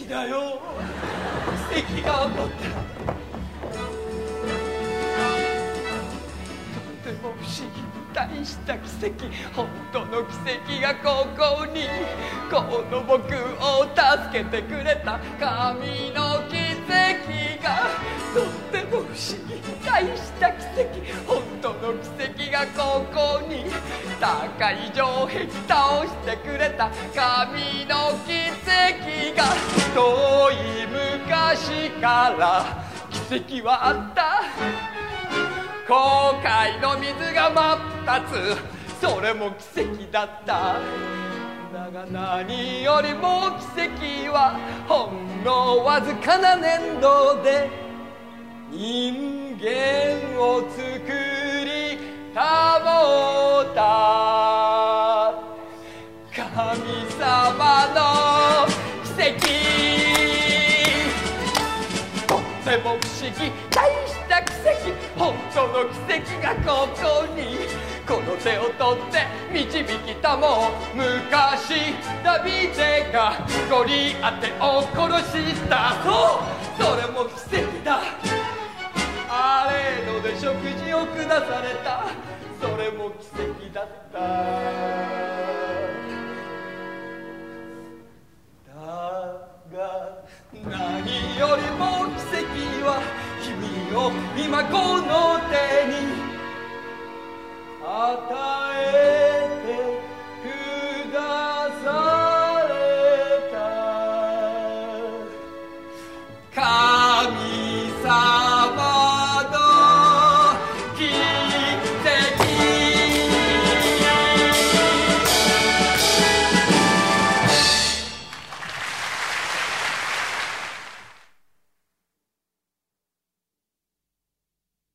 跡だよ。奇跡が起こった。とても不思議、大した奇跡、本当の奇跡がここに。この僕を助けてくれた神の奇跡が、とっても不思議、大した奇跡、本当の奇跡がここに。高い城壁倒してくれた神の奇跡が、遠い昔から奇跡はあった。航海の水が真っ二つ、それも奇跡だった。だが何よりも奇跡は、ほんのわずかな粘土で人間を作り保った神様の奇跡。とっても不思議、大した奇跡、本当の奇跡がここに。この手を取って導きたもう昔、ダビデがゴリアテを殺した。そう、それも奇跡だ。あれので食事を下された、それも奇跡だった。だが何よりも奇跡は、君を今この手